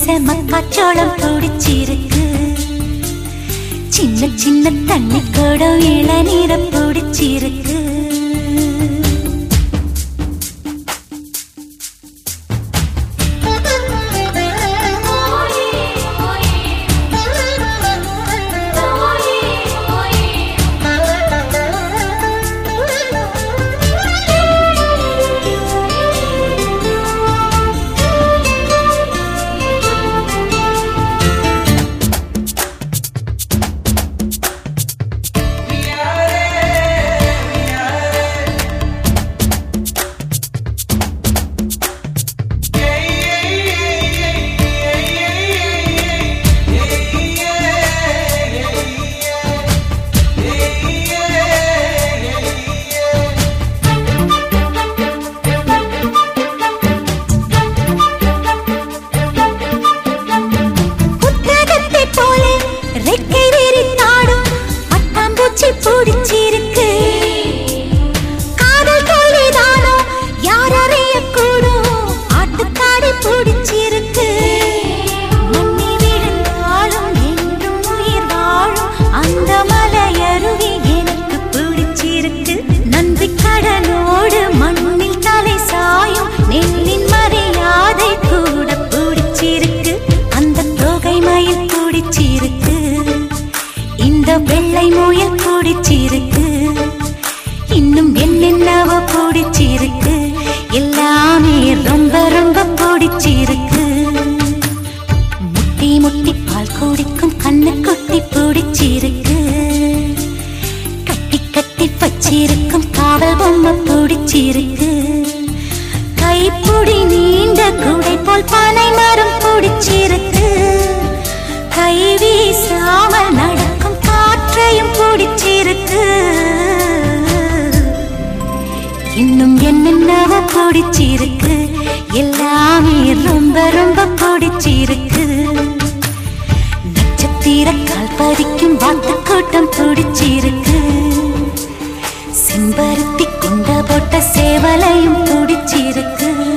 மக்காச்சோளம் பிடிச்சிருக்கு. சின்ன சின்ன தண்ணி குடம் இளநீரை பிடிச்சிருக்கு. வெள்ளை முயல் பிடிச்சிருக்கு. இன்னும் என்னென்னவோ பிடிச்சிருக்கு. எல்லாமே ரொம்ப ரொம்ப பிடிச்சிருக்கு. முட்டி முட்டி பால் குடிக்கும் கண்ணுக்குட்டி பிடிச்சிருக்கு. கட்டி கட்டி வச்சிருக்கும் காவல் பொம்மை பிடிச்சிருக்கு. கைப்புடி நீண்ட குடை போல் பனை மரம் பிடிச்சிருக்கு. கை வீசாமல் நடக்கும் காற்றையும் பிடிச்சிருக்கு. இன்னும் என்னென்னவோ பிடிச்சிருக்கு. எல்லாமே ரொம்ப ரொம்ப பிடிச்சிருக்கு. நட்சத்திர கால் பதிக்கும் வாத்து கூட்டம் பிடிச்சிருக்கு. செம்பருத்தி குண்ட போட்ட சேவலையும் பிடிச்சிருக்கு.